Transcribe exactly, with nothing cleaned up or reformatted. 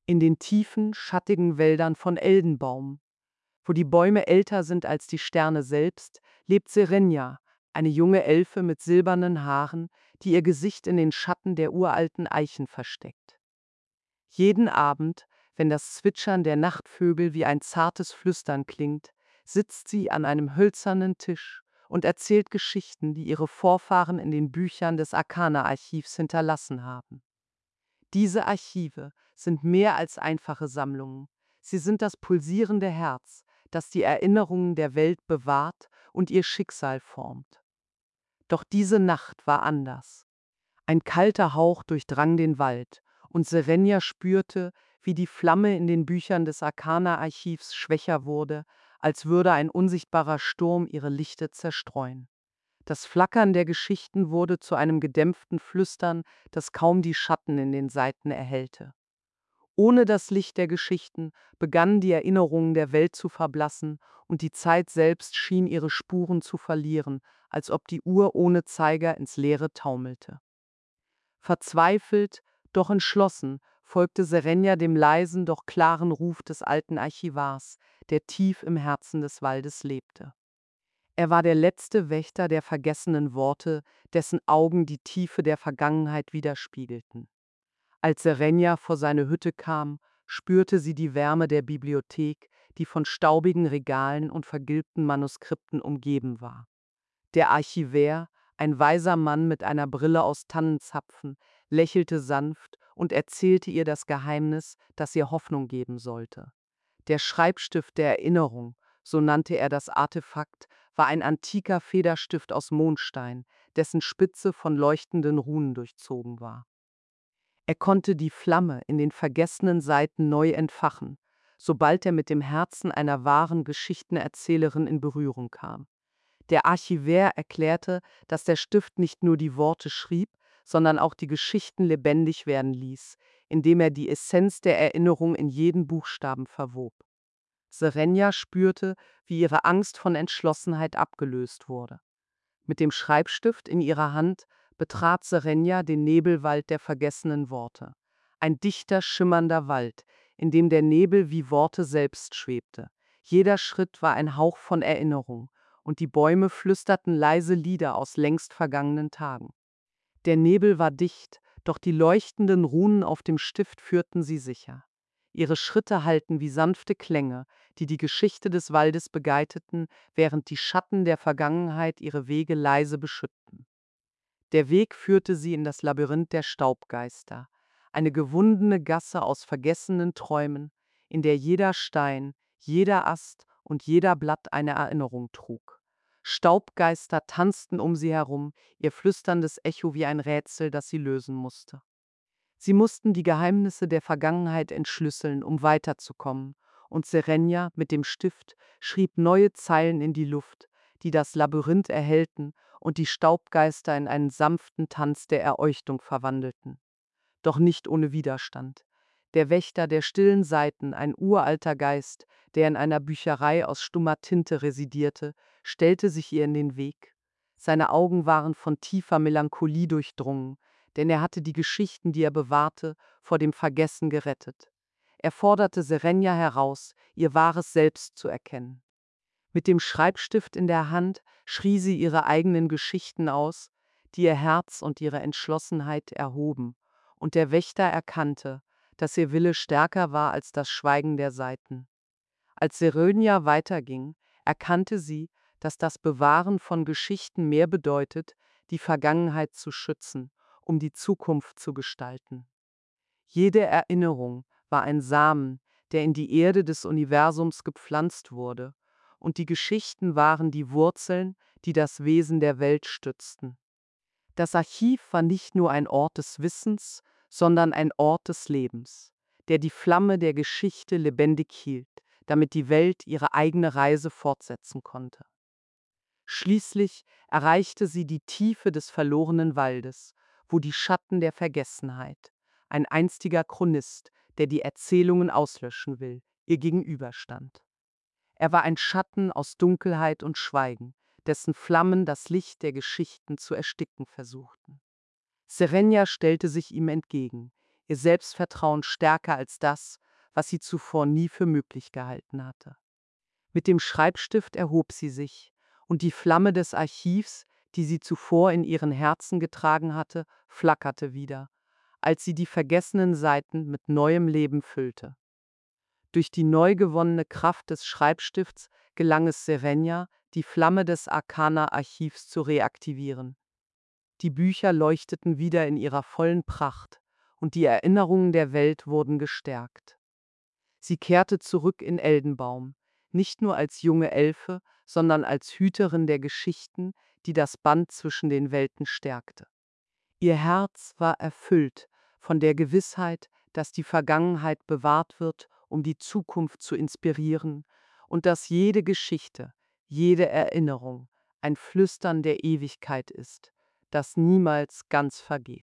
In den tiefen, schattigen Wäldern von Eldenbaum, wo die Bäume älter sind als die Sterne selbst, lebt Serenia, eine junge Elfe mit silbernen Haaren, die ihr Gesicht in den Schatten der uralten Eichen versteckt. Jeden Abend, wenn das Zwitschern der Nachtvögel wie ein zartes Flüstern klingt, sitzt sie an einem hölzernen Tisch und erzählt Geschichten, die ihre Vorfahren in den Büchern des Arcana-Archivs hinterlassen haben. Diese Archive sind mehr als einfache Sammlungen. Sie sind das pulsierende Herz, das die Erinnerungen der Welt bewahrt und ihr Schicksal formt. Doch diese Nacht war anders. Ein kalter Hauch durchdrang den Wald, und Serenia spürte, wie die Flamme in den Büchern des Arcana-Archivs schwächer wurde, als würde ein unsichtbarer Sturm ihre Lichter zerstreuen. Das Flackern der Geschichten wurde zu einem gedämpften Flüstern, das kaum die Schatten in den Seiten erhellte. Ohne das Licht der Geschichten begannen die Erinnerungen der Welt zu verblassen, und die Zeit selbst schien ihre Spuren zu verlieren, als ob die Uhr ohne Zeiger ins Leere taumelte. Verzweifelt, doch entschlossen, folgte Serenia dem leisen, doch klaren Ruf des alten Archivars, der tief im Herzen des Waldes lebte. Er war der letzte Wächter der vergessenen Worte, dessen Augen die Tiefe der Vergangenheit widerspiegelten. Als Serenia vor seine Hütte kam, spürte sie die Wärme der Bibliothek, die von staubigen Regalen und vergilbten Manuskripten umgeben war. Der Archivär, ein weiser Mann mit einer Brille aus Tannenzapfen, lächelte sanft und erzählte ihr das Geheimnis, das ihr Hoffnung geben sollte. Der Schreibstift der Erinnerung, so nannte er das Artefakt, war ein antiker Federstift aus Mondstein, dessen Spitze von leuchtenden Runen durchzogen war. Er konnte die Flamme in den vergessenen Seiten neu entfachen, sobald er mit dem Herzen einer wahren Geschichtenerzählerin in Berührung kam. Der Archivär erklärte, dass der Stift nicht nur die Worte schrieb, sondern auch die Geschichten lebendig werden ließ, indem er die Essenz der Erinnerung in jeden Buchstaben verwob. Serenia spürte, wie ihre Angst von Entschlossenheit abgelöst wurde. Mit dem Schreibstift in ihrer Hand betrat Serenia den Nebelwald der vergessenen Worte. Ein dichter, schimmernder Wald, in dem der Nebel wie Worte selbst schwebte. Jeder Schritt war ein Hauch von Erinnerung, und die Bäume flüsterten leise Lieder aus längst vergangenen Tagen. Der Nebel war dicht, doch die leuchtenden Runen auf dem Stift führten sie sicher. Ihre Schritte hallten wie sanfte Klänge, die die Geschichte des Waldes begleiteten, während die Schatten der Vergangenheit ihre Wege leise beschütteten. Der Weg führte sie in das Labyrinth der Staubgeister, eine gewundene Gasse aus vergessenen Träumen, in der jeder Stein, jeder Ast und jeder Blatt eine Erinnerung trug. Staubgeister tanzten um sie herum, ihr flüsterndes Echo wie ein Rätsel, das sie lösen musste. Sie mussten die Geheimnisse der Vergangenheit entschlüsseln, um weiterzukommen, und Serenia mit dem Stift schrieb neue Zeilen in die Luft, die das Labyrinth erhellten und die Staubgeister in einen sanften Tanz der Erleuchtung verwandelten. Doch nicht ohne Widerstand. Der Wächter der stillen Seiten, ein uralter Geist, der in einer Bücherei aus stummer Tinte residierte, stellte sich ihr in den Weg. Seine Augen waren von tiefer Melancholie durchdrungen, denn er hatte die Geschichten, die er bewahrte, vor dem Vergessen gerettet. Er forderte Serenia heraus, ihr wahres Selbst zu erkennen. Mit dem Schreibstift in der Hand schrie sie ihre eigenen Geschichten aus, die ihr Herz und ihre Entschlossenheit erhoben, und der Wächter erkannte, dass ihr Wille stärker war als das Schweigen der Seiten. Als Serenia weiterging, erkannte sie, dass das Bewahren von Geschichten mehr bedeutet, die Vergangenheit zu schützen, um die Zukunft zu gestalten. Jede Erinnerung war ein Samen, der in die Erde des Universums gepflanzt wurde, und die Geschichten waren die Wurzeln, die das Wesen der Welt stützten. Das Archiv war nicht nur ein Ort des Wissens, sondern ein Ort des Lebens, der die Flamme der Geschichte lebendig hielt, damit die Welt ihre eigene Reise fortsetzen konnte. Schließlich erreichte sie die Tiefe des verlorenen Waldes, wo die Schatten der Vergessenheit, ein einstiger Chronist, der die Erzählungen auslöschen will, ihr gegenüberstand. Er war ein Schatten aus Dunkelheit und Schweigen, dessen Flammen das Licht der Geschichten zu ersticken versuchten. Serenia stellte sich ihm entgegen, ihr Selbstvertrauen stärker als das, was sie zuvor nie für möglich gehalten hatte. Mit dem Schreibstift erhob sie sich, und die Flamme des Archivs, die sie zuvor in ihren Herzen getragen hatte, flackerte wieder, als sie die vergessenen Seiten mit neuem Leben füllte. Durch die neu gewonnene Kraft des Schreibstifts gelang es Serenia, die Flamme des Arcana-Archivs zu reaktivieren. Die Bücher leuchteten wieder in ihrer vollen Pracht, und die Erinnerungen der Welt wurden gestärkt. Sie kehrte zurück in Eldenbaum, nicht nur als junge Elfe, sondern als Hüterin der Geschichten, die das Band zwischen den Welten stärkte. Ihr Herz war erfüllt von der Gewissheit, dass die Vergangenheit bewahrt wird, um die Zukunft zu inspirieren, und dass jede Geschichte, jede Erinnerung ein Flüstern der Ewigkeit ist, das niemals ganz vergeht.